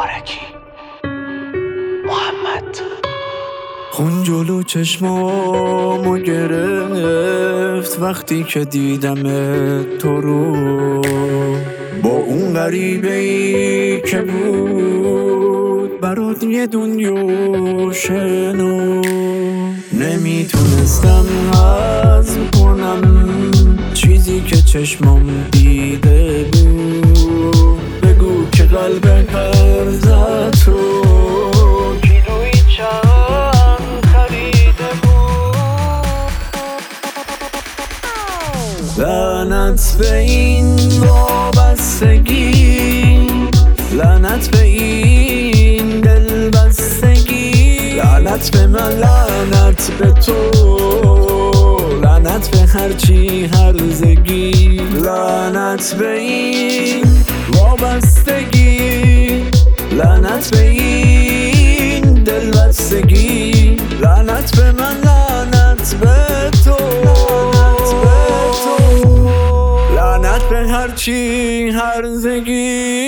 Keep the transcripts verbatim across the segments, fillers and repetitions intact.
مبارکی محمد. خون جلو چشمامو گرفت وقتی که دیدم تو رو، با اون غریبه‌ای که بود برات یه دنیا شنو. نمیتونستم هضم کنم چیزی که چشمام دیده بود. بگو که قلبت هر زد تو کیلویی چند خریده بود. لعنت به این وابستگی، لعنت به این دلبستگی، لعنت به من، لعنت به تو، لعنت به هرچی هرزگی. لعنت به این وابستگی، لعنت به این دلبستگی، لعنت به من، لعنت به تو، لعنت به تو، لعنت به هرچی هرزگی.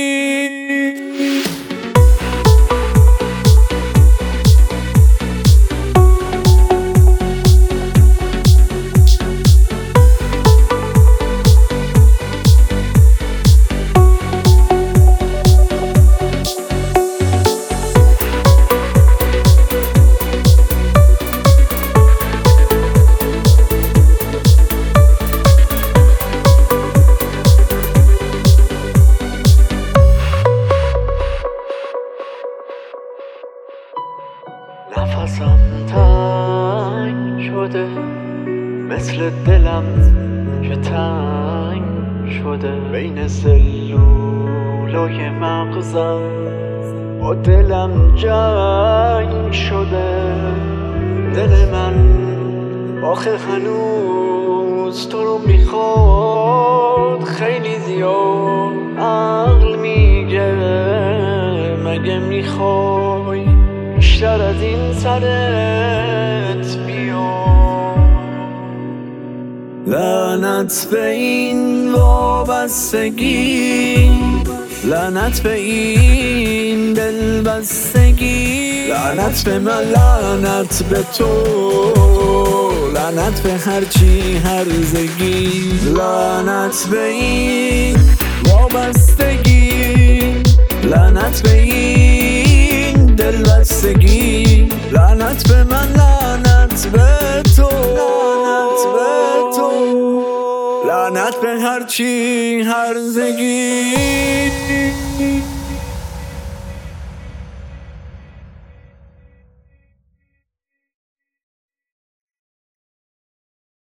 نفسم تنگ شده مثل دلم که تنگ شده، بین سلولای مغزم با دلم جنگ شده. دل من آخه هنوز تو رو میخواد خیلی زیاد. عقل میگه مگه میخوای بیشتر از این سرت بیا. لعنت به این وابستگی، لعنت به این دلبستگی، لعنت به من، لعنت به تو، لعنت به هرچی هرزگی. لعنت به این وابستگی، لعنت به این دلبستگی، لعنت به من، لعنت به تو، لعنت به تو، لعنت به هرچی هرزگی.